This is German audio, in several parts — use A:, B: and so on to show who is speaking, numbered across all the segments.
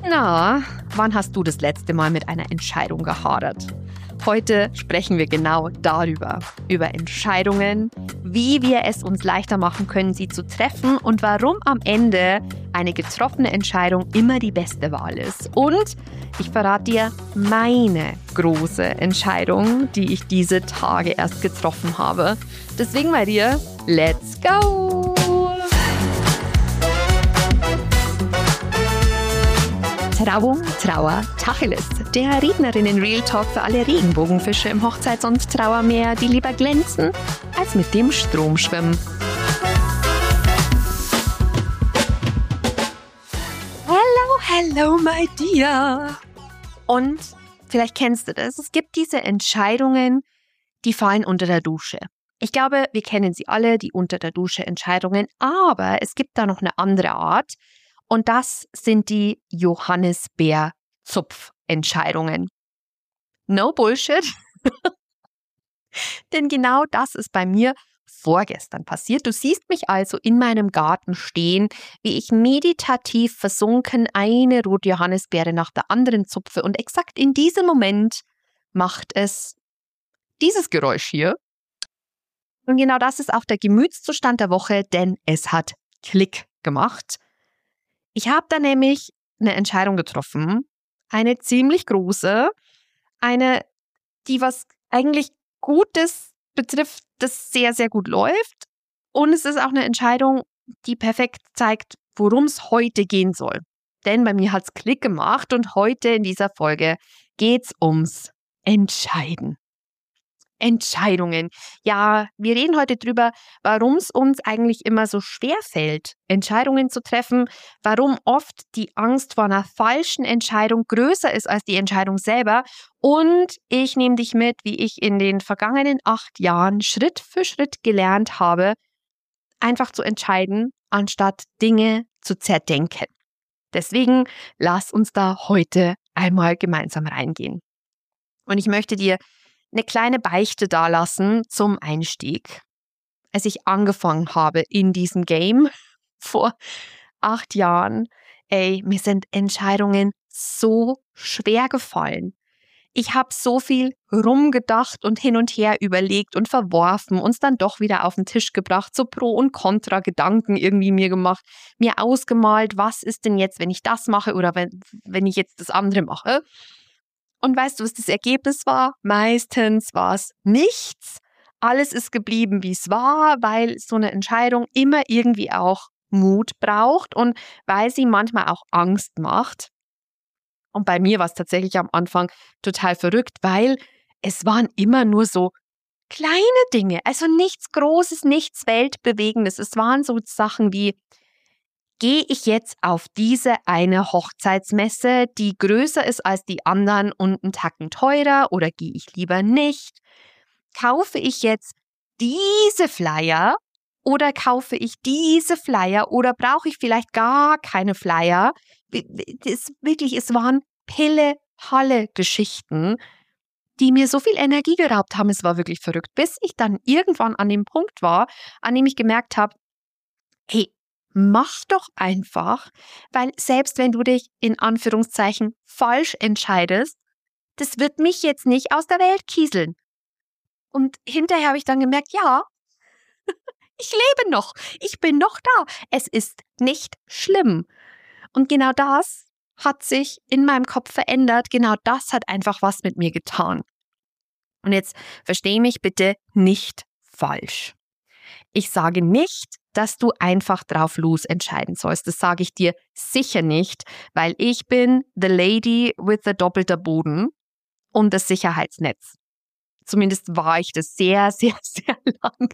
A: Na, wann hast du das letzte Mal mit einer Entscheidung gehadert? Heute sprechen wir genau darüber, über Entscheidungen, wie wir es uns leichter machen können, sie zu treffen und warum am Ende eine getroffene Entscheidung immer die beste Wahl ist. Und ich verrate dir meine große Entscheidung, die ich diese Tage erst getroffen habe. Deswegen bei dir, let's go! Trauung, Trauer, Tacheles. Der Rednerinnen-Real Talk für alle Regenbogenfische im Hochzeits- und Trauermeer, die lieber glänzen, als mit dem Strom schwimmen. Hello, my dear. Und vielleicht kennst du das. Es gibt diese Entscheidungen, die fallen unter der Dusche. Ich glaube, wir kennen sie alle, die unter der Dusche Entscheidungen. Aber es gibt da noch eine andere Art. Und das sind die Johannisbeer-Zupfentscheidungen. No Bullshit. Denn genau das ist bei mir vorgestern passiert. Du siehst mich also in meinem Garten stehen, wie ich meditativ versunken eine rote Johannisbeere nach der anderen zupfe. Und exakt in diesem Moment macht es dieses Geräusch hier. Und genau das ist auch der Gemütszustand der Woche, denn es hat Klick gemacht. Ich habe da nämlich eine Entscheidung getroffen, eine ziemlich große, eine, die was eigentlich Gutes betrifft, das sehr, sehr gut läuft. Und es ist auch eine Entscheidung, die perfekt zeigt, worum es heute gehen soll. Denn bei mir hat es Klick gemacht und heute in dieser Folge geht es ums Entscheiden. Entscheidungen. Ja, wir reden heute drüber, warum es uns eigentlich immer so schwer fällt, Entscheidungen zu treffen, warum oft die Angst vor einer falschen Entscheidung größer ist als die Entscheidung selber. Und ich nehme dich mit, wie ich in den vergangenen 8 Jahren Schritt für Schritt gelernt habe, einfach zu entscheiden, anstatt Dinge zu zerdenken. Deswegen lass uns da heute einmal gemeinsam reingehen. Und ich möchte dir eine kleine Beichte dalassen zum Einstieg. Als ich angefangen habe in diesem Game vor 8 Jahren, mir sind Entscheidungen so schwer gefallen. Ich habe so viel rumgedacht und hin und her überlegt und verworfen, uns dann doch wieder auf den Tisch gebracht, so Pro- und Kontra-Gedanken irgendwie mir gemacht, mir ausgemalt, was ist denn jetzt, wenn ich das mache oder wenn ich jetzt das andere mache. Und weißt du, was das Ergebnis war? Meistens war es nichts. Alles ist geblieben, wie es war, weil so eine Entscheidung immer irgendwie auch Mut braucht und weil sie manchmal auch Angst macht. Und bei mir war es tatsächlich am Anfang total verrückt, weil es waren immer nur so kleine Dinge, also nichts Großes, nichts Weltbewegendes. Es waren so Sachen wie: Gehe ich jetzt auf diese eine Hochzeitsmesse, die größer ist als die anderen und einen Tacken teurer, oder gehe ich lieber nicht? Kaufe ich jetzt diese Flyer oder kaufe ich diese Flyer oder brauche ich vielleicht gar keine Flyer? Es waren Pille-Palle-Geschichten, die mir so viel Energie geraubt haben. Es war wirklich verrückt, bis ich dann irgendwann an dem Punkt war, an dem ich gemerkt habe, hey, mach doch einfach, weil selbst wenn du dich in Anführungszeichen falsch entscheidest, das wird mich jetzt nicht aus der Welt kieseln. Und hinterher habe ich dann gemerkt, ja, ich lebe noch, ich bin noch da, es ist nicht schlimm. Und genau das hat sich in meinem Kopf verändert, genau das hat einfach was mit mir getan. Und jetzt verstehe mich bitte nicht falsch. Ich sage nicht, dass du einfach drauf los entscheiden sollst. Das sage ich dir sicher nicht, weil ich bin the lady with the doppelter Boden und das Sicherheitsnetz. Zumindest war ich das sehr, sehr, sehr lang.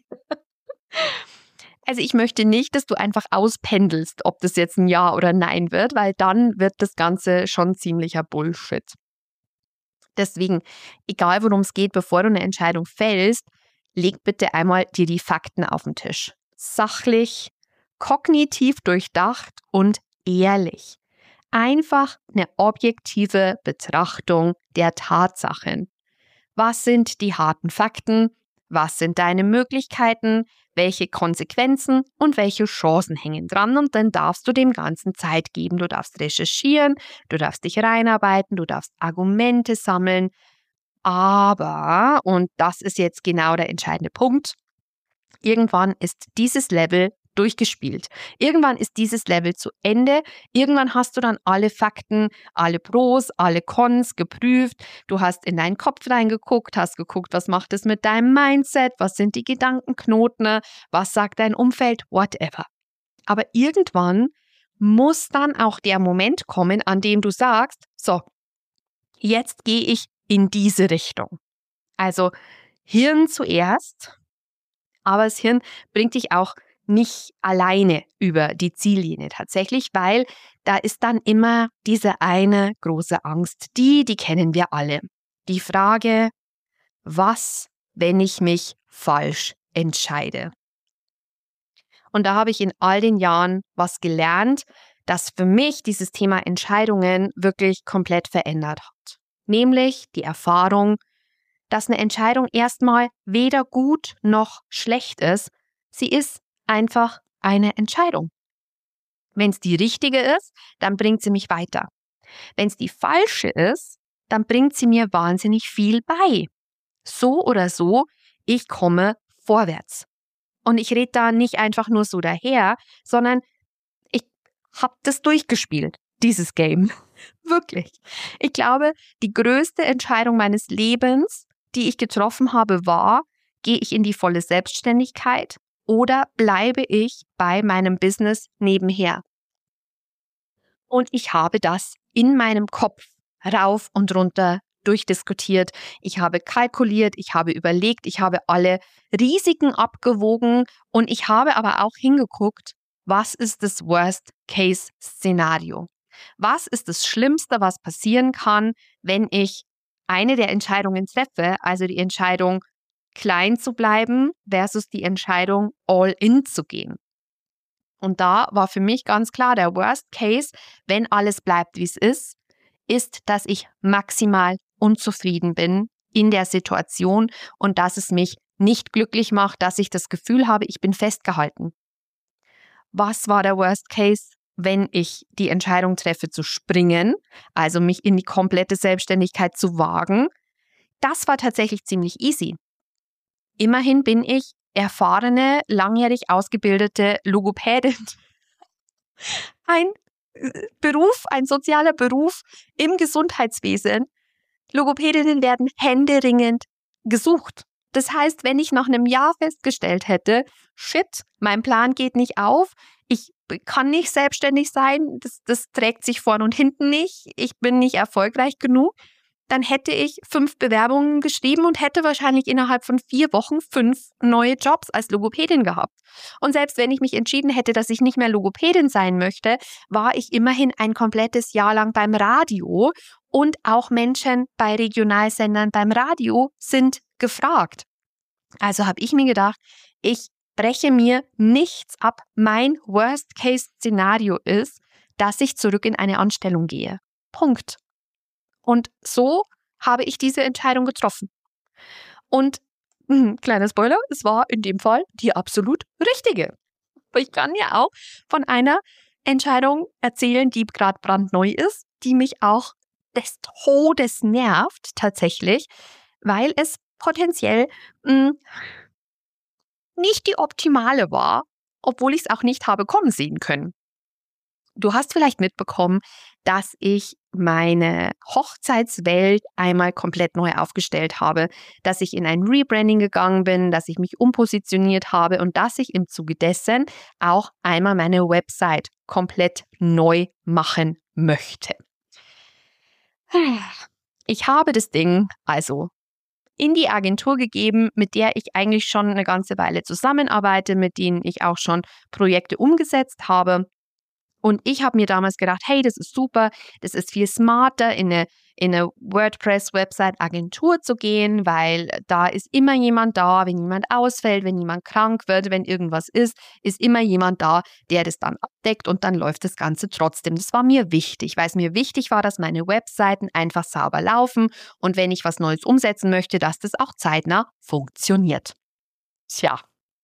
A: Also ich möchte nicht, dass du einfach auspendelst, ob das jetzt ein Ja oder Nein wird, weil dann wird das Ganze schon ziemlicher Bullshit. Deswegen, egal worum es geht, bevor du eine Entscheidung fällst, leg bitte einmal dir die Fakten auf den Tisch. Sachlich, kognitiv durchdacht und ehrlich. Einfach eine objektive Betrachtung der Tatsachen. Was sind die harten Fakten? Was sind deine Möglichkeiten? welche Konsequenzen und welche Chancen hängen dran und dann darfst du dem Ganzen Zeit geben. Du darfst recherchieren, du darfst dich reinarbeiten, du darfst Argumente sammeln, aber, und das ist jetzt genau der entscheidende Punkt, irgendwann ist dieses Level durchgespielt. Irgendwann ist dieses Level zu Ende. Irgendwann hast du dann alle Fakten, alle Pros, alle Cons geprüft. Du hast in deinen Kopf reingeguckt, hast geguckt, was macht es mit deinem Mindset, was sind die Gedankenknoten, was sagt dein Umfeld, whatever. Aber irgendwann muss dann auch der Moment kommen, an dem du sagst, so, jetzt gehe ich in diese Richtung. Also Hirn zuerst, aber das Hirn bringt dich auch nicht alleine über die Ziellinie tatsächlich, weil da ist dann immer diese eine große Angst, die kennen wir alle. Die Frage, was, wenn ich mich falsch entscheide? Und da habe ich in all den Jahren was gelernt, das für mich dieses Thema Entscheidungen wirklich komplett verändert hat. Nämlich die Erfahrung, dass eine Entscheidung erstmal weder gut noch schlecht ist. Sie ist einfach eine Entscheidung. Wenn es die richtige ist, dann bringt sie mich weiter. Wenn es die falsche ist, dann bringt sie mir wahnsinnig viel bei. So oder so, ich komme vorwärts. Und ich rede da nicht einfach nur so daher, sondern ich habe das durchgespielt, dieses Game. Wirklich. Ich glaube, die größte Entscheidung meines Lebens, die ich getroffen habe, war, gehe ich in die volle Selbstständigkeit oder bleibe ich bei meinem Business nebenher? Und ich habe das in meinem Kopf rauf und runter durchdiskutiert. Ich habe kalkuliert, ich habe überlegt, ich habe alle Risiken abgewogen und ich habe aber auch hingeguckt, was ist das Worst-Case-Szenario? Was ist das Schlimmste, was passieren kann, wenn ich eine der Entscheidungen treffe, also die Entscheidung, klein zu bleiben versus die Entscheidung, all in zu gehen? Und da war für mich ganz klar, der Worst Case, wenn alles bleibt, wie es ist, dass ich maximal unzufrieden bin in der Situation und dass es mich nicht glücklich macht, dass ich das Gefühl habe, ich bin festgehalten. Was war der Worst Case, wenn ich die Entscheidung treffe, zu springen, also mich in die komplette Selbstständigkeit zu wagen? Das war tatsächlich ziemlich easy. Immerhin bin ich erfahrene, langjährig ausgebildete Logopädin. Ein Beruf, ein sozialer Beruf im Gesundheitswesen. Logopädinnen werden händeringend gesucht. Das heißt, wenn ich nach einem Jahr festgestellt hätte, shit, mein Plan geht nicht auf, ich kann nicht selbstständig sein, das trägt sich vorn und hinten nicht, ich bin nicht erfolgreich genug, dann hätte ich 5 Bewerbungen geschrieben und hätte wahrscheinlich innerhalb von 4 Wochen 5 neue Jobs als Logopädin gehabt. Und selbst wenn ich mich entschieden hätte, dass ich nicht mehr Logopädin sein möchte, war ich immerhin ein komplettes Jahr lang beim Radio und auch Menschen bei Regionalsendern beim Radio sind gefragt. Also habe ich mir gedacht, ich breche mir nichts ab. Mein Worst-Case-Szenario ist, dass ich zurück in eine Anstellung gehe. Punkt. Und so habe ich diese Entscheidung getroffen. Und kleiner Spoiler, es war in dem Fall die absolut richtige. Aber ich kann ja auch von einer Entscheidung erzählen, die gerade brandneu ist, die mich auch des Todes nervt tatsächlich, weil es potenziell nicht die optimale war, obwohl ich es auch nicht habe kommen sehen können. Du hast vielleicht mitbekommen, dass ich meine Hochzeitswelt einmal komplett neu aufgestellt habe, dass ich in ein Rebranding gegangen bin, dass ich mich umpositioniert habe und dass ich im Zuge dessen auch einmal meine Website komplett neu machen möchte. Ich habe das Ding also in die Agentur gegeben, mit der ich eigentlich schon eine ganze Weile zusammenarbeite, mit denen ich auch schon Projekte umgesetzt habe. Und ich habe mir damals gedacht, hey, das ist super, das ist viel smarter, in eine WordPress-Website-Agentur zu gehen, weil da ist immer jemand da, wenn jemand ausfällt, wenn jemand krank wird, wenn irgendwas ist immer jemand da, der das dann abdeckt und dann läuft das Ganze trotzdem. Das war mir wichtig, weil es mir wichtig war, dass meine Webseiten einfach sauber laufen und wenn ich was Neues umsetzen möchte, dass das auch zeitnah funktioniert. Tja.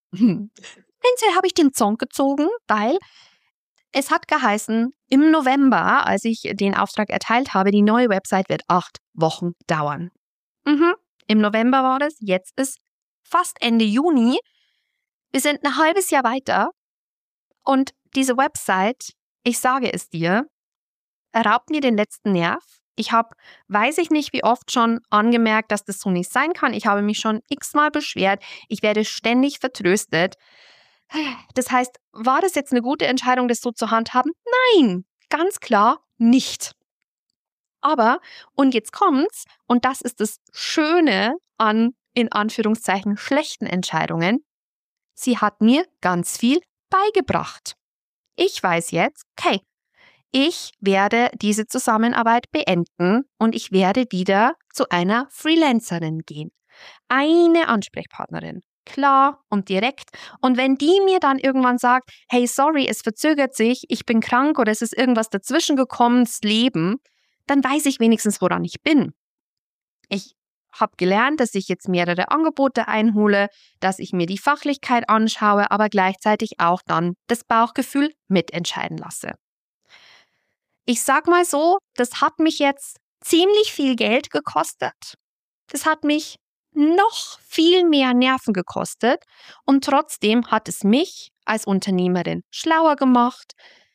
A: Prinzipiell habe ich den Song gezogen, weil es hat geheißen, im November, als ich den Auftrag erteilt habe, die neue Website wird 8 Wochen dauern. Im November war das, jetzt ist fast Ende Juni. Wir sind ein halbes Jahr weiter und diese Website, ich sage es dir, raubt mir den letzten Nerv. Ich habe, weiß ich nicht wie oft schon angemerkt, dass das so nicht sein kann. Ich habe mich schon x-mal beschwert. Ich werde ständig vertröstet. Das heißt, war das jetzt eine gute Entscheidung, das so zu handhaben? Nein, ganz klar nicht. Aber, und jetzt kommt's, und das ist das Schöne an, in Anführungszeichen, schlechten Entscheidungen, sie hat mir ganz viel beigebracht. Ich weiß jetzt, okay, ich werde diese Zusammenarbeit beenden und ich werde wieder zu einer Freelancerin gehen. Eine Ansprechpartnerin. Klar und direkt. Und wenn die mir dann irgendwann sagt, hey, sorry, es verzögert sich, ich bin krank oder es ist irgendwas dazwischen gekommen, das Leben, dann weiß ich wenigstens, woran ich bin. Ich habe gelernt, dass ich jetzt mehrere Angebote einhole, dass ich mir die Fachlichkeit anschaue, aber gleichzeitig auch dann das Bauchgefühl mitentscheiden lasse. Ich sag mal so, das hat mich jetzt ziemlich viel Geld gekostet. Das hat mich noch viel mehr Nerven gekostet und trotzdem hat es mich als Unternehmerin schlauer gemacht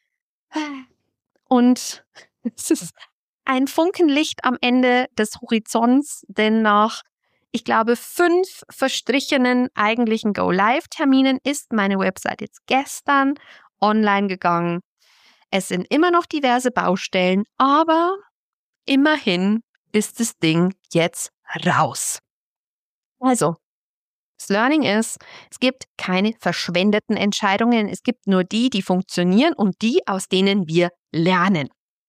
A: und es ist ein Funkenlicht am Ende des Horizonts, denn nach, ich glaube, 5 verstrichenen eigentlichen Go-Live-Terminen ist meine Website jetzt gestern online gegangen. Es sind immer noch diverse Baustellen, aber immerhin ist das Ding jetzt raus. Also, das Learning ist, es gibt keine verschwendeten Entscheidungen, es gibt nur die, die funktionieren und die, aus denen wir lernen.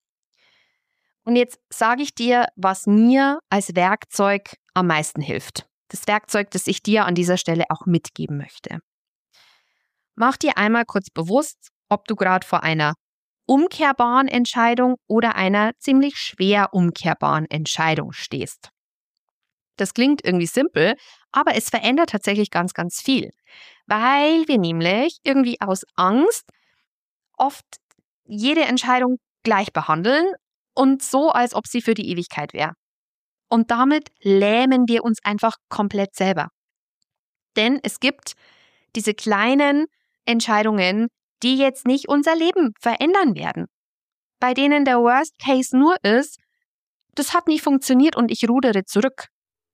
A: Und jetzt sage ich dir, was mir als Werkzeug am meisten hilft. Das Werkzeug, das ich dir an dieser Stelle auch mitgeben möchte. Mach dir einmal kurz bewusst, ob du gerade vor einer umkehrbaren Entscheidung oder einer ziemlich schwer umkehrbaren Entscheidung stehst. Das klingt irgendwie simpel, aber es verändert tatsächlich ganz, ganz viel, weil wir nämlich irgendwie aus Angst oft jede Entscheidung gleich behandeln und so, als ob sie für die Ewigkeit wäre. Und damit lähmen wir uns einfach komplett selber. Denn es gibt diese kleinen Entscheidungen, die jetzt nicht unser Leben verändern werden, bei denen der Worst Case nur ist, das hat nicht funktioniert und ich rudere zurück.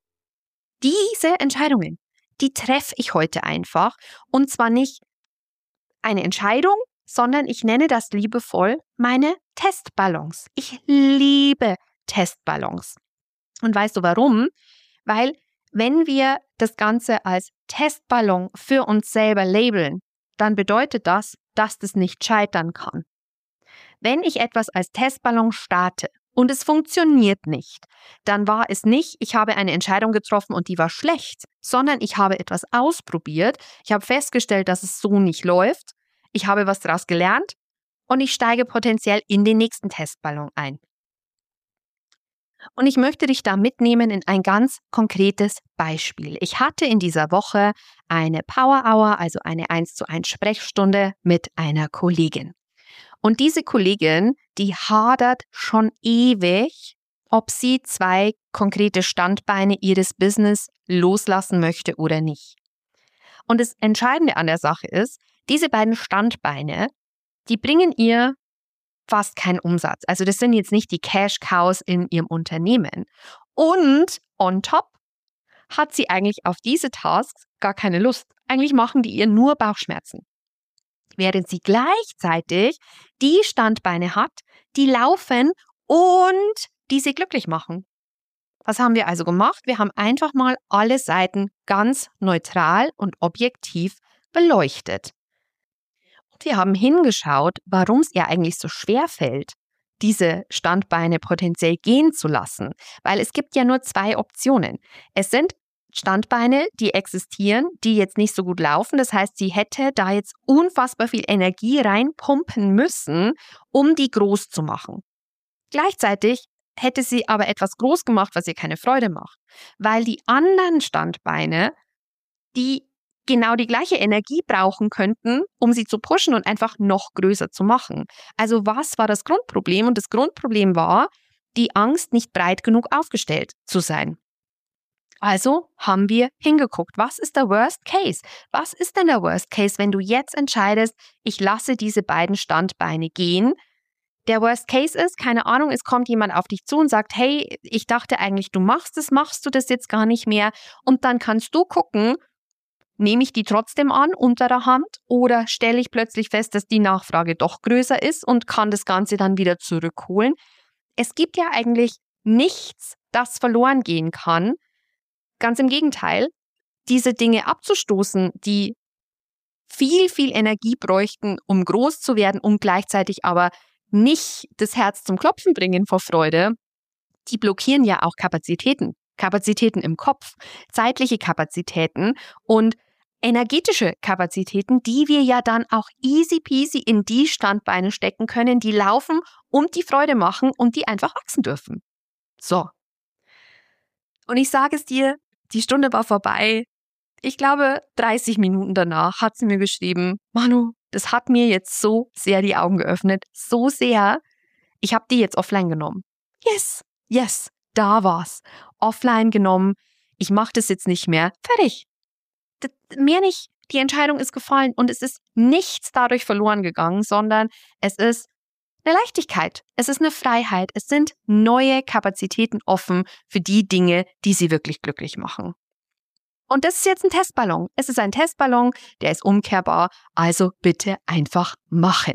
A: Diese Entscheidungen, die treffe ich heute einfach und zwar nicht eine Entscheidung, sondern ich nenne das liebevoll meine Testballons. Ich liebe Testballons. Und weißt du warum? Weil wenn wir das Ganze als Testballon für uns selber labeln, dann bedeutet das, dass das nicht scheitern kann. Wenn ich etwas als Testballon starte und es funktioniert nicht, dann war es nicht, ich habe eine Entscheidung getroffen und die war schlecht, sondern ich habe etwas ausprobiert, ich habe festgestellt, dass es so nicht läuft, ich habe was daraus gelernt und ich steige potenziell in den nächsten Testballon ein. Und ich möchte dich da mitnehmen in ein ganz konkretes Beispiel. Ich hatte in dieser Woche eine Power Hour, also eine 1:1 Sprechstunde mit einer Kollegin. Und diese Kollegin, die hadert schon ewig, ob sie 2 konkrete Standbeine ihres Business loslassen möchte oder nicht. Und das Entscheidende an der Sache ist, diese beiden Standbeine, die bringen ihr fast keinen Umsatz. Also das sind jetzt nicht die Cash-Cows in ihrem Unternehmen. Und on top hat sie eigentlich auf diese Tasks gar keine Lust. Eigentlich machen die ihr nur Bauchschmerzen. Während sie gleichzeitig die Standbeine hat, die laufen und die sie glücklich machen. Was haben wir also gemacht? Wir haben einfach mal alle Seiten ganz neutral und objektiv beleuchtet. Wir haben hingeschaut, warum es ihr eigentlich so schwer fällt, diese Standbeine potenziell gehen zu lassen. Weil es gibt ja nur 2 Optionen. Es sind Standbeine, die existieren, die jetzt nicht so gut laufen. Das heißt, sie hätte da jetzt unfassbar viel Energie reinpumpen müssen, um die groß zu machen. Gleichzeitig hätte sie aber etwas groß gemacht, was ihr keine Freude macht. Weil die anderen Standbeine, die genau die gleiche Energie brauchen könnten, um sie zu pushen und einfach noch größer zu machen. Also was war das Grundproblem? Und das Grundproblem war, die Angst, nicht breit genug aufgestellt zu sein. Also haben wir hingeguckt, was ist der Worst Case? Was ist denn der Worst Case, wenn du jetzt entscheidest, ich lasse diese beiden Standbeine gehen? Der Worst Case ist, keine Ahnung, es kommt jemand auf dich zu und sagt, hey, ich dachte eigentlich, du machst du das jetzt gar nicht mehr? Und dann kannst du gucken, nehme ich die trotzdem an unter der Hand oder stelle ich plötzlich fest, dass die Nachfrage doch größer ist und kann das Ganze dann wieder zurückholen? Es gibt ja eigentlich nichts, das verloren gehen kann. Ganz im Gegenteil, diese Dinge abzustoßen, die viel, viel Energie bräuchten, um groß zu werden und gleichzeitig aber nicht das Herz zum Klopfen bringen vor Freude, die blockieren ja auch Kapazitäten. Kapazitäten im Kopf, zeitliche Kapazitäten und energetische Kapazitäten, die wir ja dann auch easy peasy in die Standbeine stecken können, die laufen und die Freude machen und die einfach wachsen dürfen. So. Und ich sage es dir, die Stunde war vorbei. Ich glaube, 30 Minuten danach hat sie mir geschrieben, Manu, das hat mir jetzt so sehr die Augen geöffnet, so sehr, ich habe die jetzt offline genommen. Yes, da war's. Offline genommen, ich mache das jetzt nicht mehr. Fertig. Mehr nicht. Die Entscheidung ist gefallen und es ist nichts dadurch verloren gegangen, sondern es ist eine Leichtigkeit. Es ist eine Freiheit. Es sind neue Kapazitäten offen für die Dinge, die sie wirklich glücklich machen. Und das ist jetzt ein Testballon. Es ist ein Testballon, der ist umkehrbar, also bitte einfach machen.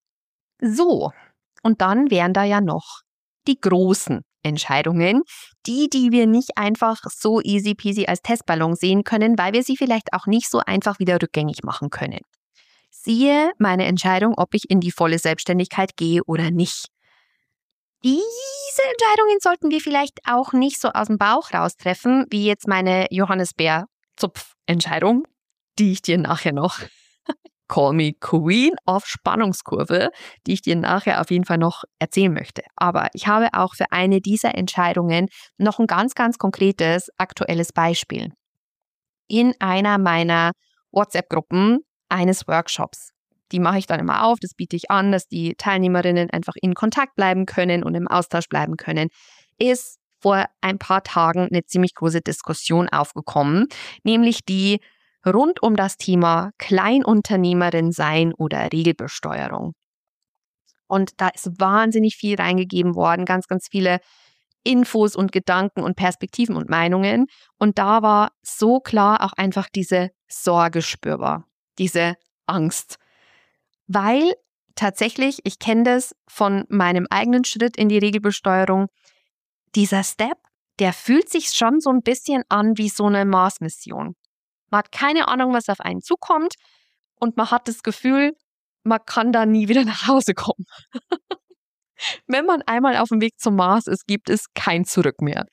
A: So, und dann wären da ja noch die großen Entscheidungen, die wir nicht einfach so easy peasy als Testballon sehen können, weil wir sie vielleicht auch nicht so einfach wieder rückgängig machen können. Siehe meine Entscheidung, ob ich in die volle Selbstständigkeit gehe oder nicht. Diese Entscheidungen sollten wir vielleicht auch nicht so aus dem Bauch raus treffen, wie jetzt meine Johannisbeer-Zupf-Entscheidung, die ich dir nachher noch, call me Queen of Spannungskurve, die ich dir nachher auf jeden Fall noch erzählen möchte. Aber ich habe auch für eine dieser Entscheidungen noch ein ganz, ganz konkretes, aktuelles Beispiel. In einer meiner WhatsApp-Gruppen eines Workshops. Die mache ich dann immer auf, das biete ich an, dass die Teilnehmerinnen einfach in Kontakt bleiben können und im Austausch bleiben können, ist vor ein paar Tagen eine ziemlich große Diskussion aufgekommen, nämlich die rund um das Thema Kleinunternehmerin sein oder Regelbesteuerung. Und da ist wahnsinnig viel reingegeben worden, ganz, ganz viele Infos und Gedanken und Perspektiven und Meinungen. Und da war so klar auch einfach diese Sorge spürbar, diese Angst. Weil tatsächlich, ich kenne das von meinem eigenen Schritt in die Regelbesteuerung, dieser Step, der fühlt sich schon so ein bisschen an wie so eine Mars-Mission. Man hat keine Ahnung, was auf einen zukommt und man hat das Gefühl, man kann da nie wieder nach Hause kommen. Wenn man einmal auf dem Weg zum Mars ist, gibt es kein Zurück mehr.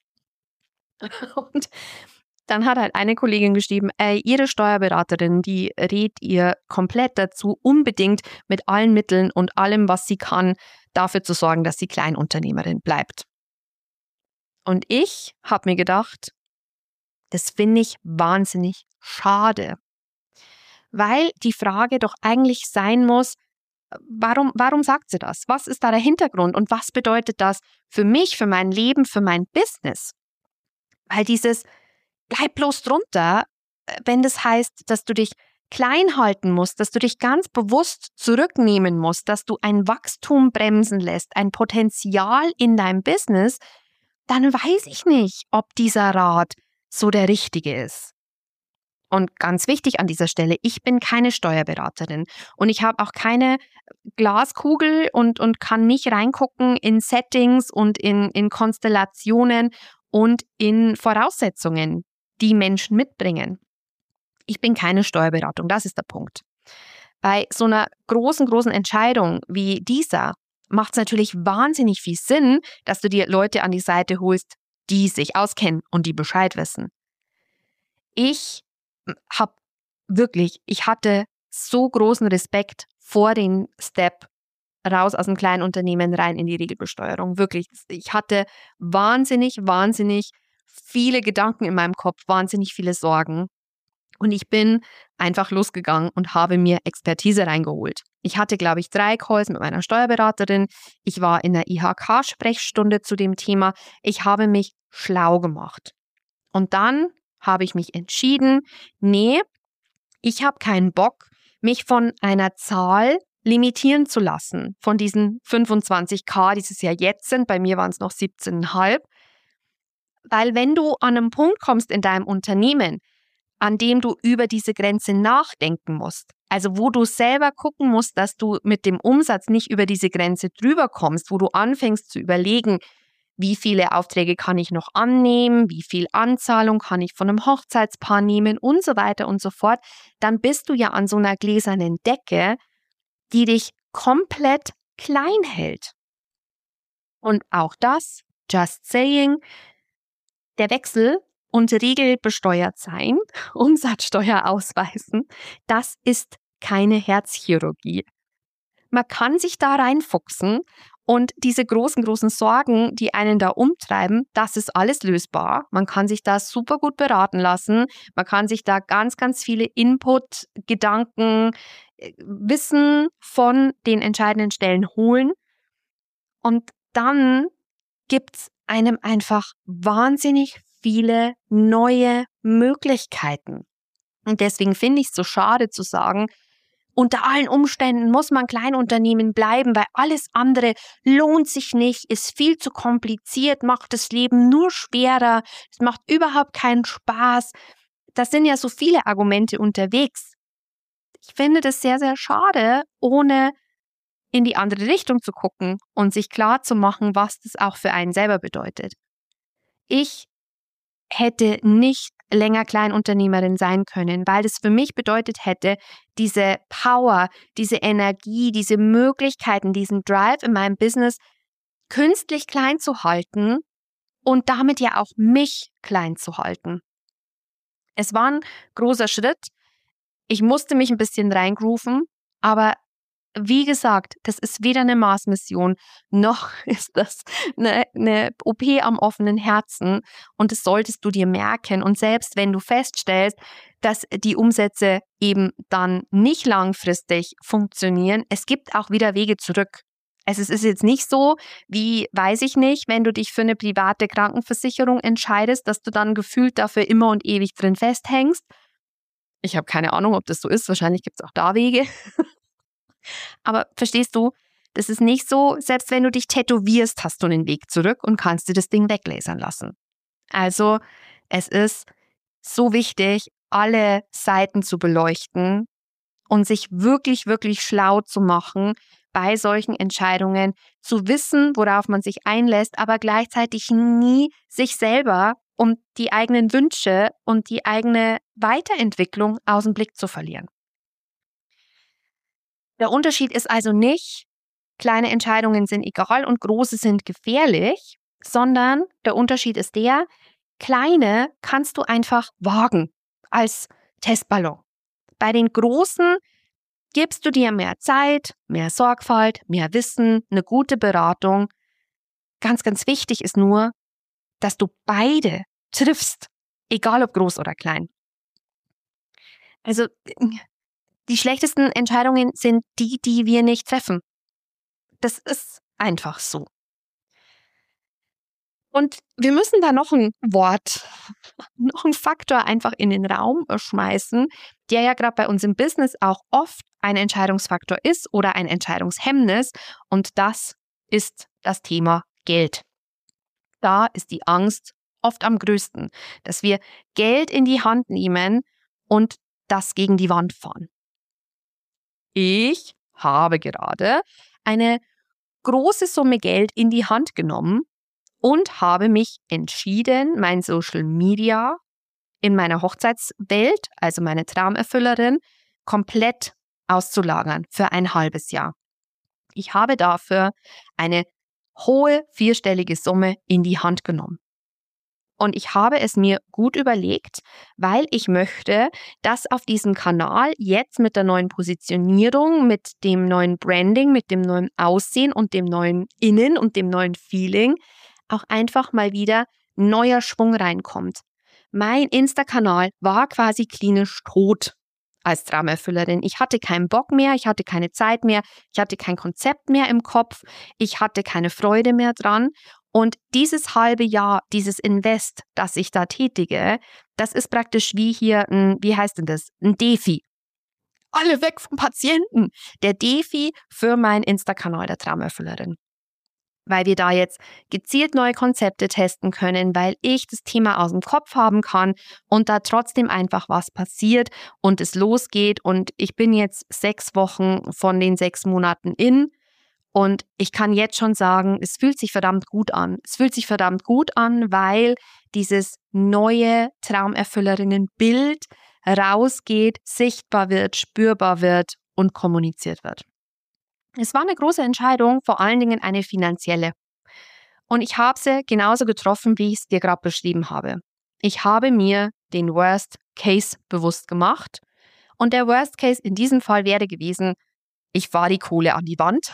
A: Und dann hat halt eine Kollegin geschrieben, ihre Steuerberaterin, die rät ihr komplett dazu, unbedingt mit allen Mitteln und allem, was sie kann, dafür zu sorgen, dass sie Kleinunternehmerin bleibt. Und ich habe mir gedacht, das finde ich wahnsinnig schade. Weil die Frage doch eigentlich sein muss, warum sagt sie das? Was ist da der Hintergrund und was bedeutet das für mich, für mein Leben, für mein Business? Weil dieses bleib bloß drunter, wenn das heißt, dass du dich klein halten musst, dass du dich ganz bewusst zurücknehmen musst, dass du ein Wachstum bremsen lässt, ein Potenzial in deinem Business, dann weiß ich nicht, ob dieser Rat so der richtige ist. Und ganz wichtig an dieser Stelle, ich bin keine Steuerberaterin und ich habe auch keine Glaskugel und kann nicht reingucken in Settings und in Konstellationen und in Voraussetzungen, die Menschen mitbringen. Ich bin keine Steuerberatung, das ist der Punkt. Bei so einer großen Entscheidung wie dieser macht es natürlich wahnsinnig viel Sinn, dass du dir Leute an die Seite holst, die sich auskennen und die Bescheid wissen. Ich hatte so großen Respekt vor den Step raus aus dem kleinen Unternehmen rein in die Regelbesteuerung. Wirklich, ich hatte wahnsinnig viele Gedanken in meinem Kopf, wahnsinnig viele Sorgen. Und ich bin einfach losgegangen und habe mir Expertise reingeholt. Ich hatte, glaube ich, 3 Calls mit meiner Steuerberaterin. Ich war in der IHK-Sprechstunde zu dem Thema. Ich habe mich schlau gemacht. Und dann habe ich mich entschieden, nee, ich habe keinen Bock, mich von einer Zahl limitieren zu lassen. Von diesen 25.000, die es ja jetzt sind, bei mir waren es noch 17,5. Weil wenn du an einen Punkt kommst in deinem Unternehmen, an dem du über diese Grenze nachdenken musst, also wo du selber gucken musst, dass du mit dem Umsatz nicht über diese Grenze drüber kommst, wo du anfängst zu überlegen, wie viele Aufträge kann ich noch annehmen, wie viel Anzahlung kann ich von einem Hochzeitspaar nehmen und so weiter und so fort, dann bist du ja an so einer gläsernen Decke, die dich komplett klein hält. Und auch das, just saying, der Wechsel und regelbesteuert sein, Umsatzsteuer ausweisen, das ist keine Herzchirurgie. Man kann sich da reinfuchsen und diese großen Sorgen, die einen da umtreiben, das ist alles lösbar. Man kann sich da super gut beraten lassen. Man kann sich da ganz viele Input, Gedanken, Wissen von den entscheidenden Stellen holen. Und dann gibt's einem einfach wahnsinnig viele neue Möglichkeiten. Und deswegen finde ich es so schade zu sagen, unter allen Umständen muss man Kleinunternehmen bleiben, weil alles andere lohnt sich nicht, ist viel zu kompliziert, macht das Leben nur schwerer, es macht überhaupt keinen Spaß. Das sind ja so viele Argumente unterwegs. Ich finde das sehr, sehr schade, ohne in die andere Richtung zu gucken und sich klar zu machen, was das auch für einen selber bedeutet. Ich hätte nicht länger Kleinunternehmerin sein können, weil das für mich bedeutet hätte, diese Power, diese Energie, diese Möglichkeiten, diesen Drive in meinem Business künstlich klein zu halten und damit ja auch mich klein zu halten. Es war ein großer Schritt. Ich musste mich ein bisschen reingrooven, aber wie gesagt, das ist weder eine Mars-Mission, noch ist das eine OP am offenen Herzen. Und das solltest du dir merken. Und selbst wenn du feststellst, dass die Umsätze eben dann nicht langfristig funktionieren, es gibt auch wieder Wege zurück. Es ist jetzt nicht so, wie, weiß ich nicht, wenn du dich für eine private Krankenversicherung entscheidest, dass du dann gefühlt dafür immer und ewig drin festhängst. Ich habe keine Ahnung, ob das so ist. Wahrscheinlich gibt es auch da Wege. Aber verstehst du, das ist nicht so, selbst wenn du dich tätowierst, hast du einen Weg zurück und kannst dir das Ding weglasern lassen. Also es ist so wichtig, alle Seiten zu beleuchten und sich wirklich schlau zu machen bei solchen Entscheidungen, zu wissen, worauf man sich einlässt, aber gleichzeitig nie sich selber und die eigenen Wünsche und die eigene Weiterentwicklung aus dem Blick zu verlieren. Der Unterschied ist also nicht, kleine Entscheidungen sind egal und große sind gefährlich, sondern der Unterschied ist der, kleine kannst du einfach wagen als Testballon. Bei den großen gibst du dir mehr Zeit, mehr Sorgfalt, mehr Wissen, eine gute Beratung. Ganz wichtig ist nur, dass du beide triffst, egal ob groß oder klein. Also die schlechtesten Entscheidungen sind die, die wir nicht treffen. Das ist einfach so. Und wir müssen da noch ein Wort, noch einen Faktor einfach in den Raum schmeißen, der ja gerade bei uns im Business auch oft ein Entscheidungsfaktor ist oder ein Entscheidungshemmnis. Und das ist das Thema Geld. Da ist die Angst oft am größten, dass wir Geld in die Hand nehmen und das gegen die Wand fahren. Ich habe gerade eine große Summe Geld in die Hand genommen und habe mich entschieden, mein Social Media in meiner Hochzeitswelt, also meine Traumerfüllerin, komplett auszulagern für ein halbes Jahr. Ich habe dafür eine hohe 4-stellige Summe in die Hand genommen. Und ich habe es mir gut überlegt, weil ich möchte, dass auf diesem Kanal jetzt mit der neuen Positionierung, mit dem neuen Branding, mit dem neuen Aussehen und dem neuen Innen und dem neuen Feeling auch einfach mal wieder neuer Schwung reinkommt. Mein Insta-Kanal war quasi klinisch tot als Traumerfüllerin. Ich hatte keinen Bock mehr, ich hatte keine Zeit mehr, ich hatte kein Konzept mehr im Kopf, ich hatte keine Freude mehr dran. Und dieses halbe Jahr, dieses Invest, das ich da tätige, das ist praktisch wie hier wie heißt denn das? Ein Defi. Alle weg vom Patienten. Der Defi für meinen Insta-Kanal der Traumerfüllerin. Weil wir da jetzt gezielt neue Konzepte testen können, weil ich das Thema aus dem Kopf haben kann und da trotzdem einfach was passiert und es losgeht. Und ich bin jetzt 6 Wochen von den 6 Monaten in und ich kann jetzt schon sagen, es fühlt sich verdammt gut an. Es fühlt sich verdammt gut an, weil dieses neue Traumerfüllerinnen-Bild rausgeht, sichtbar wird, spürbar wird und kommuniziert wird. Es war eine große Entscheidung, vor allen Dingen eine finanzielle. Und ich habe sie genauso getroffen, wie ich es dir gerade beschrieben habe. Ich habe mir den Worst Case bewusst gemacht. Und der Worst Case in diesem Fall wäre gewesen, ich fahre die Kohle an die Wand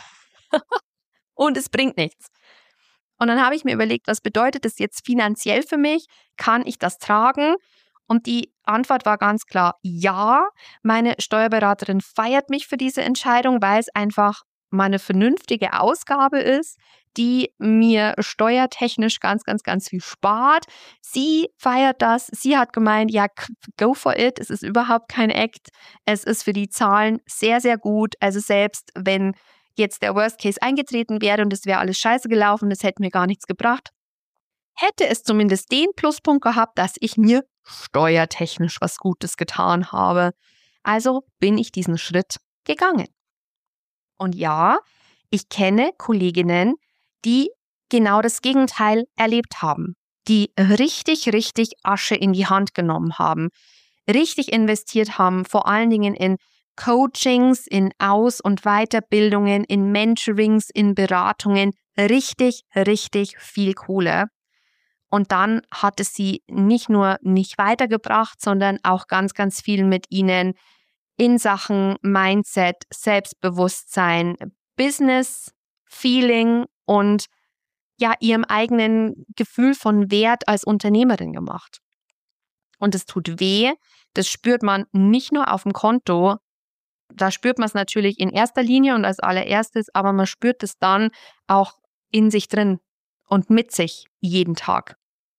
A: und es bringt nichts. Und dann habe ich mir überlegt, was bedeutet das jetzt finanziell für mich? Kann ich das tragen? Und die Antwort war ganz klar, ja. Meine Steuerberaterin feiert mich für diese Entscheidung, weil es einfach mal eine vernünftige Ausgabe ist, die mir steuertechnisch ganz, ganz, ganz viel spart. Sie feiert das. Sie hat gemeint, ja, go for it. Es ist überhaupt kein Act. Es ist für die Zahlen sehr, sehr gut. Also selbst wenn jetzt der Worst Case eingetreten wäre und es wäre alles scheiße gelaufen, das hätte mir gar nichts gebracht, hätte es zumindest den Pluspunkt gehabt, dass ich mir steuertechnisch was Gutes getan habe. Also bin ich diesen Schritt gegangen. Und ja, ich kenne Kolleginnen, die genau das Gegenteil erlebt haben, die richtig, richtig Asche in die Hand genommen haben, richtig investiert haben, vor allen Dingen in Coachings, in Aus- und Weiterbildungen, in Mentorings, in Beratungen, richtig, richtig viel Kohle. Und dann hat es sie nicht nur nicht weitergebracht, sondern auch ganz, ganz viel mit ihnen in Sachen Mindset, Selbstbewusstsein, Business, Feeling und ja, ihrem eigenen Gefühl von Wert als Unternehmerin gemacht. Und es tut weh, das spürt man nicht nur auf dem Konto, da spürt man es natürlich in erster Linie und als allererstes, aber man spürt es dann auch in sich drin und mit sich jeden Tag.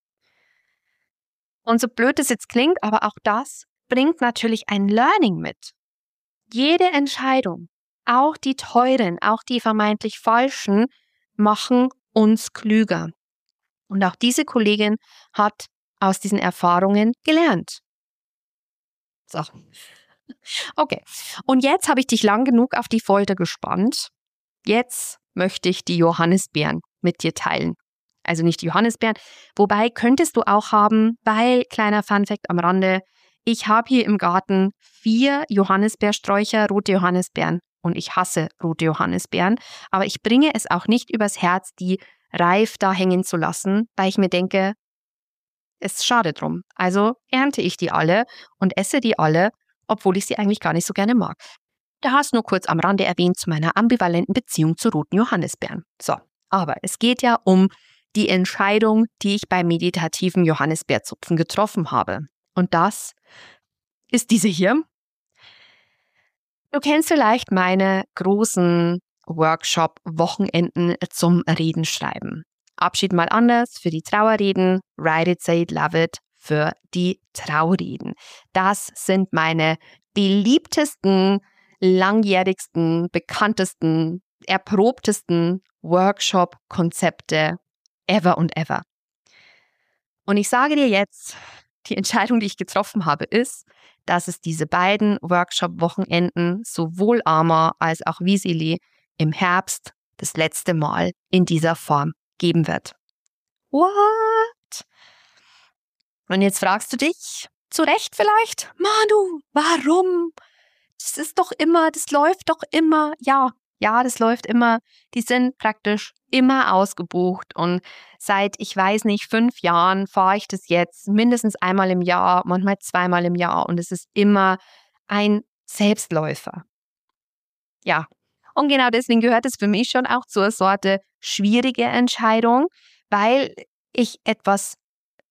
A: Und so blöd es jetzt klingt, aber auch das bringt natürlich ein Learning mit. Jede Entscheidung, auch die teuren, auch die vermeintlich falschen, machen uns klüger. Und auch diese Kollegin hat aus diesen Erfahrungen gelernt. So, okay. Und jetzt habe ich dich lang genug auf die Folter gespannt. Jetzt möchte ich die Johannisbeeren mit dir teilen. Also nicht die Johannisbeeren, wobei könntest du auch haben, weil, kleiner Funfact am Rande, ich habe hier im Garten 4 Johannisbeersträucher, rote Johannisbeeren. Und ich hasse rote Johannisbeeren. Aber ich bringe es auch nicht übers Herz, die reif da hängen zu lassen, weil ich mir denke, es ist schade drum. Also ernte ich die alle und esse die alle, obwohl ich sie eigentlich gar nicht so gerne mag. Da hast du nur kurz am Rande erwähnt zu meiner ambivalenten Beziehung zu roten Johannisbeeren. So, aber es geht ja um die Entscheidung, die ich beim meditativen Johannisbeerzupfen getroffen habe. Und das ist diese hier. Du kennst vielleicht meine großen Workshop-Wochenenden zum Redenschreiben. Abschied mal anders für die Trauerreden, Write It, Say It, Love It für die Traureden. Das sind meine beliebtesten, langjährigsten, bekanntesten, erprobtesten Workshop-Konzepte ever und ever. Und ich sage dir jetzt, die Entscheidung, die ich getroffen habe, ist, dass es diese beiden Workshop-Wochenenden sowohl Ama als auch Wiseli im Herbst das letzte Mal in dieser Form geben wird. What? Und jetzt fragst du dich, zu Recht vielleicht, Manu, warum? Das ist doch immer, das läuft doch immer. Ja, das läuft immer. Die sind praktisch immer ausgebucht und seit, ich weiß nicht, 5 Jahren fahre ich das jetzt mindestens einmal im Jahr, manchmal 2-mal im Jahr und es ist immer ein Selbstläufer. Ja, und genau deswegen gehört es für mich schon auch zur Sorte schwierige Entscheidung, weil ich etwas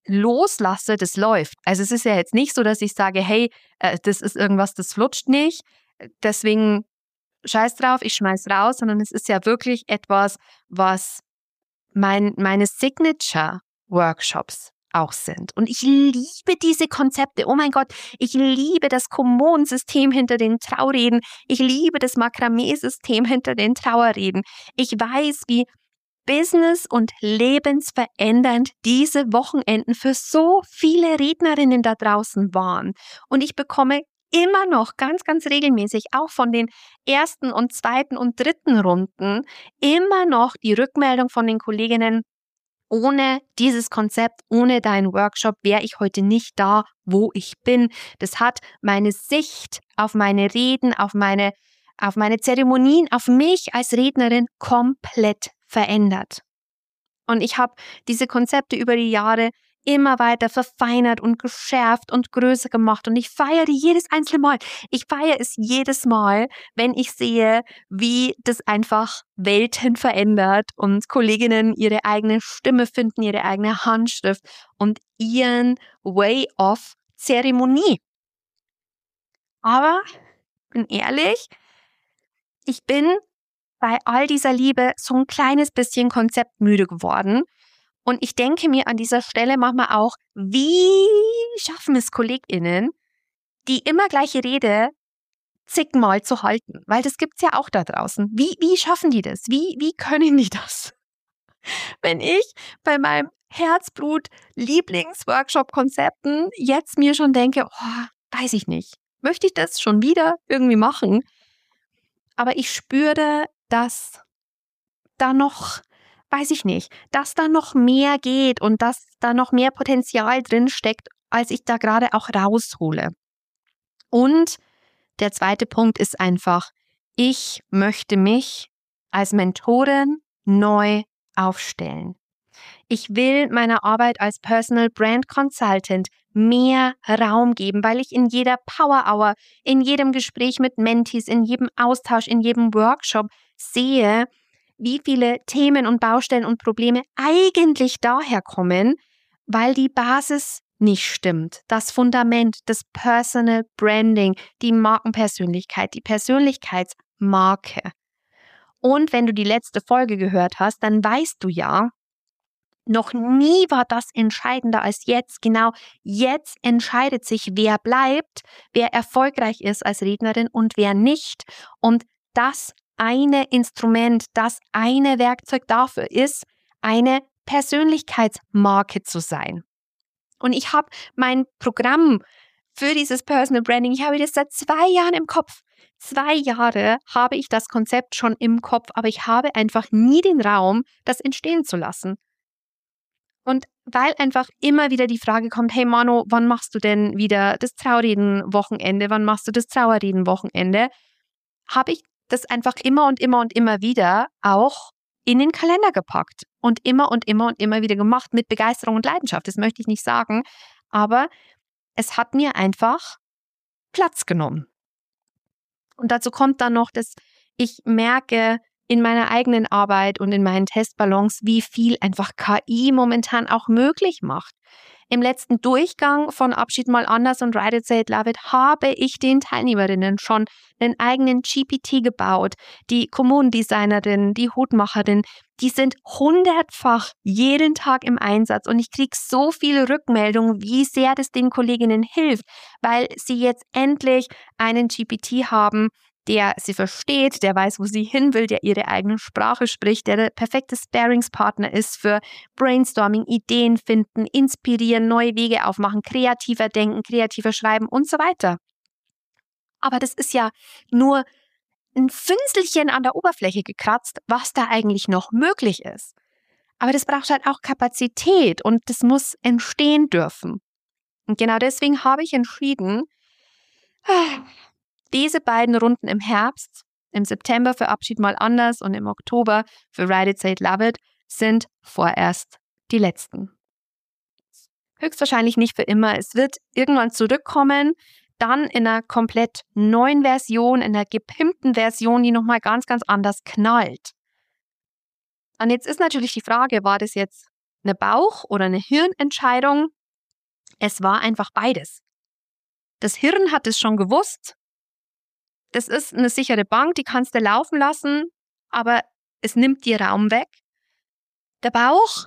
A: loslasse, das läuft. Also es ist ja jetzt nicht so, dass ich sage, hey, das ist irgendwas, das flutscht nicht, deswegen scheiß drauf, ich schmeiß raus, sondern es ist ja wirklich etwas, was meine Signature-Workshops auch sind. Und ich liebe diese Konzepte. Oh mein Gott, ich liebe das Kommon-System hinter den Traureden. Ich liebe das Makramee-System hinter den Trauerreden. Ich weiß, wie business- und lebensverändernd diese Wochenenden für so viele Rednerinnen da draußen waren. Und ich bekomme immer noch ganz, ganz regelmäßig, auch von den ersten und zweiten und dritten Runden, immer noch die Rückmeldung von den Kolleginnen: Ohne dieses Konzept, ohne deinen Workshop wäre ich heute nicht da, wo ich bin. Das hat meine Sicht auf meine Reden, auf meine Zeremonien, auf mich als Rednerin komplett verändert. Und ich habe diese Konzepte über die Jahre immer weiter verfeinert und geschärft und größer gemacht. Und ich feiere die jedes einzelne Mal. Ich feiere es jedes Mal, wenn ich sehe, wie das einfach Welten verändert und Kolleginnen ihre eigene Stimme finden, ihre eigene Handschrift und ihren Way of Zeremonie. Aber, bin ehrlich, ich bin bei all dieser Liebe so ein kleines bisschen konzeptmüde geworden. Und ich denke mir an dieser Stelle manchmal auch, wie schaffen es KollegInnen, die immer gleiche Rede zigmal zu halten? Weil das gibt's ja auch da draußen. Wie schaffen die das? Wie können die das? Wenn ich bei meinem Herzblut-Lieblings-Workshop-Konzepten jetzt mir schon denke, weiß ich nicht, möchte ich das schon wieder irgendwie machen? Aber ich spüre, dass da noch, weiß ich nicht, dass da noch mehr geht und dass da noch mehr Potenzial drin steckt, als ich da gerade auch raushole. Und der zweite Punkt ist einfach, ich möchte mich als Mentorin neu aufstellen. Ich will meiner Arbeit als Personal Brand Consultant mehr Raum geben, weil ich in jeder Power Hour, in jedem Gespräch mit Mentees, in jedem Austausch, in jedem Workshop sehe, wie viele Themen und Baustellen und Probleme eigentlich daher kommen, weil die Basis nicht stimmt. Das Fundament, das Personal Branding, die Markenpersönlichkeit, die Persönlichkeitsmarke. Und wenn du die letzte Folge gehört hast, dann weißt du ja, noch nie war das entscheidender als jetzt. Genau jetzt entscheidet sich, wer bleibt, wer erfolgreich ist als Rednerin und wer nicht. Und das eine Instrument, das eine Werkzeug dafür ist, eine Persönlichkeitsmarke zu sein. Und ich habe mein Programm für dieses Personal Branding, ich habe das seit 2 Jahren im Kopf. 2 Jahre habe ich das Konzept schon im Kopf, aber ich habe einfach nie den Raum, das entstehen zu lassen. Und weil einfach immer wieder die Frage kommt, hey Manu, wann machst du denn wieder das Traureden-Wochenende? Wann machst du das Trauerreden-Wochenende? Habe ich das einfach immer und immer und immer wieder auch in den Kalender gepackt und immer und immer und immer wieder gemacht mit Begeisterung und Leidenschaft. Das möchte ich nicht sagen, aber es hat mir einfach Platz genommen. Und dazu kommt dann noch, dass ich merke in meiner eigenen Arbeit und in meinen Testballons, wie viel einfach KI momentan auch möglich macht. Im letzten Durchgang von Abschied mal anders und Ride It, Say It, Love It habe ich den Teilnehmerinnen schon einen eigenen GPT gebaut. Die Kommunendesignerin, die Hutmacherin, die sind 100-fach jeden Tag im Einsatz und ich kriege so viele Rückmeldungen, wie sehr das den Kolleginnen hilft, weil sie jetzt endlich einen GPT haben, der sie versteht, der weiß, wo sie hin will, der ihre eigene Sprache spricht, der perfekte Sparringspartner ist für Brainstorming, Ideen finden, inspirieren, neue Wege aufmachen, kreativer denken, kreativer schreiben und so weiter. Aber das ist ja nur ein Fünselchen an der Oberfläche gekratzt, was da eigentlich noch möglich ist. Aber das braucht halt auch Kapazität und das muss entstehen dürfen. Und genau deswegen habe ich entschieden, diese beiden Runden im Herbst, im September für Abschied mal anders und im Oktober für Ride It, Say It, Love It, sind vorerst die letzten. Höchstwahrscheinlich nicht für immer. Es wird irgendwann zurückkommen, dann in einer komplett neuen Version, in einer gepimpten Version, die nochmal ganz, ganz anders knallt. Und jetzt ist natürlich die Frage, war das jetzt eine Bauch- oder eine Hirnentscheidung? Es war einfach beides. Das Hirn hat es schon gewusst. Das ist eine sichere Bank, die kannst du laufen lassen, aber es nimmt dir Raum weg. Der Bauch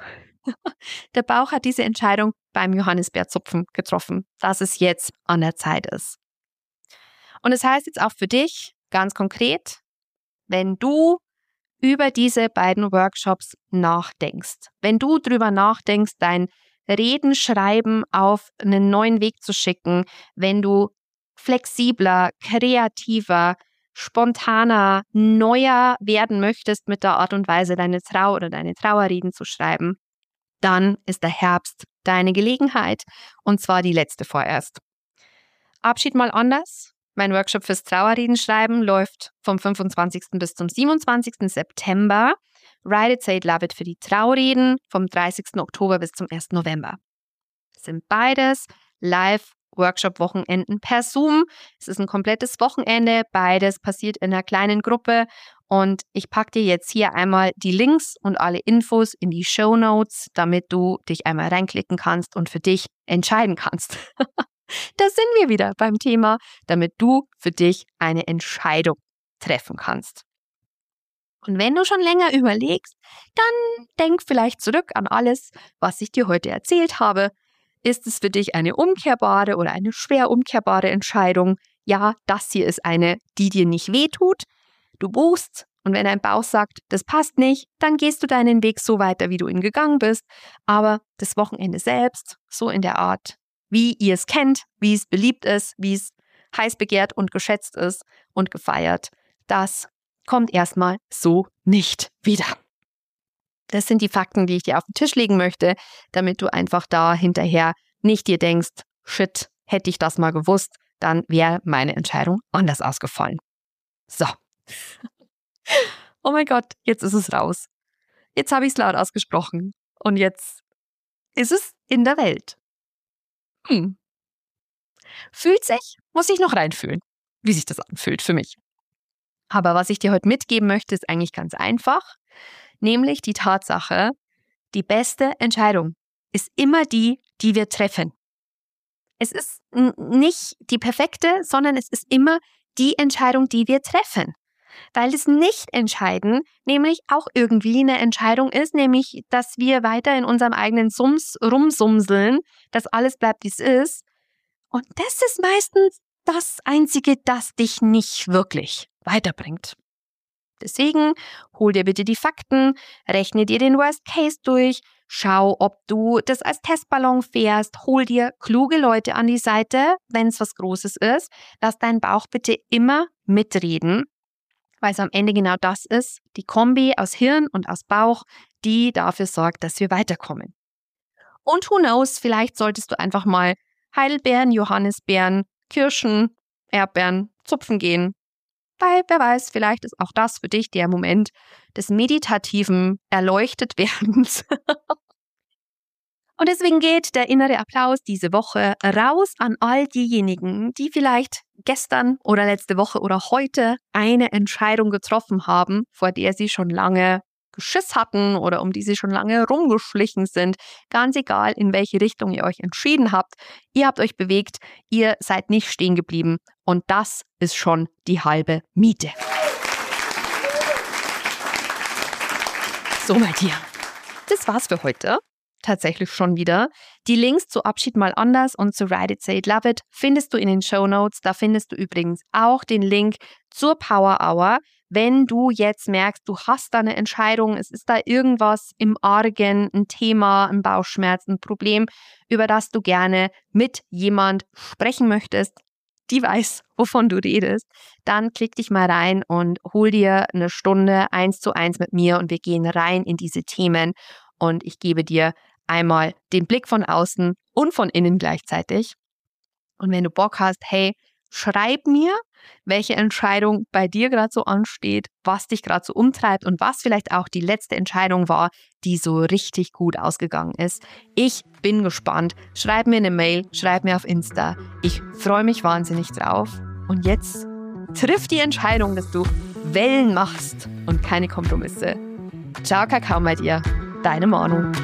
A: hat diese Entscheidung beim Johannisbeerzupfen getroffen, dass es jetzt an der Zeit ist. Und das heißt jetzt auch für dich ganz konkret, wenn du über diese beiden Workshops nachdenkst, wenn du drüber nachdenkst, dein Reden, Schreiben auf einen neuen Weg zu schicken, wenn du flexibler, kreativer, spontaner, neuer werden möchtest mit der Art und Weise, deine Trau- oder deine Trauerreden zu schreiben, dann ist der Herbst deine Gelegenheit und zwar die letzte vorerst. Abschied mal anders. Mein Workshop fürs Trauerreden schreiben läuft vom 25. bis zum 27. September. Write It, Say It, Love It für die Traureden vom 30. Oktober bis zum 1. November. Das sind beides Live-Workshop-Wochenenden per Zoom. Es ist ein komplettes Wochenende. Beides passiert in einer kleinen Gruppe. Und ich packe dir jetzt hier einmal die Links und alle Infos in die Shownotes, damit du dich einmal reinklicken kannst und für dich entscheiden kannst. Da sind wir wieder beim Thema, damit du für dich eine Entscheidung treffen kannst. Und wenn du schon länger überlegst, dann denk vielleicht zurück an alles, was ich dir heute erzählt habe. Ist es für dich eine umkehrbare oder eine schwer umkehrbare Entscheidung? Ja, das hier ist eine, die dir nicht wehtut. Du buchst und wenn dein Bauch sagt, das passt nicht, dann gehst du deinen Weg so weiter, wie du ihn gegangen bist. Aber das Wochenende selbst, so in der Art, wie ihr es kennt, wie es beliebt ist, wie es heiß begehrt und geschätzt ist und gefeiert, das kommt erstmal so nicht wieder. Das sind die Fakten, die ich dir auf den Tisch legen möchte, damit du einfach da hinterher nicht dir denkst, shit, hätte ich das mal gewusst, dann wäre meine Entscheidung anders ausgefallen. So. Oh mein Gott, jetzt ist es raus. Jetzt habe ich es laut ausgesprochen und jetzt ist es in der Welt. Fühlt sich, muss ich noch reinfühlen, wie sich das anfühlt für mich. Aber was ich dir heute mitgeben möchte, ist eigentlich ganz einfach, nämlich die Tatsache, die beste Entscheidung ist immer die, die wir treffen. Es ist nicht die perfekte, sondern es ist immer die Entscheidung, die wir treffen. Weil das Nicht-Entscheiden nämlich auch irgendwie eine Entscheidung ist, nämlich, dass wir weiter in unserem eigenen Sums rumsumseln, dass alles bleibt, wie es ist. Und das ist meistens das Einzige, das dich nicht wirklich weiterbringt. Deswegen hol dir bitte die Fakten, rechne dir den Worst Case durch, schau, ob du das als Testballon fährst, hol dir kluge Leute an die Seite, wenn es was Großes ist. Lass deinen Bauch bitte immer mitreden, weil es am Ende genau das ist, die Kombi aus Hirn und aus Bauch, die dafür sorgt, dass wir weiterkommen. Und who knows, vielleicht solltest du einfach mal Heidelbeeren, Johannisbeeren, Kirschen, Erdbeeren zupfen gehen. Weil, wer weiß, vielleicht ist auch das für dich der Moment des meditativen Erleuchtetwerdens. Und deswegen geht der innere Applaus diese Woche raus an all diejenigen, die vielleicht gestern oder letzte Woche oder heute eine Entscheidung getroffen haben, vor der sie schon lange Geschiss hatten oder um die sie schon lange rumgeschlichen sind. Ganz egal, in welche Richtung ihr euch entschieden habt. Ihr habt euch bewegt, ihr seid nicht stehen geblieben und das ist schon die halbe Miete. So, mein Tier. Das war's für heute. Tatsächlich schon wieder. Die Links zu Abschied mal anders und zu Write It, Say It, Love It findest du in den Shownotes. Da findest du übrigens auch den Link zur Power Hour. Wenn du jetzt merkst, du hast da eine Entscheidung, es ist da irgendwas im Argen, ein Thema, ein Bauchschmerz, ein Problem, über das du gerne mit jemand sprechen möchtest, die weiß, wovon du redest, dann klick dich mal rein und hol dir eine Stunde 1:1 mit mir und wir gehen rein in diese Themen und ich gebe dir einmal den Blick von außen und von innen gleichzeitig. Und wenn du Bock hast, hey, schreib mir, welche Entscheidung bei dir gerade so ansteht, was dich gerade so umtreibt und was vielleicht auch die letzte Entscheidung war, die so richtig gut ausgegangen ist. Ich bin gespannt. Schreib mir eine Mail, schreib mir auf Insta. Ich freue mich wahnsinnig drauf. Und jetzt triff die Entscheidung, dass du Wellen machst und keine Kompromisse. Ciao, Kakao bei dir. Deine Manu.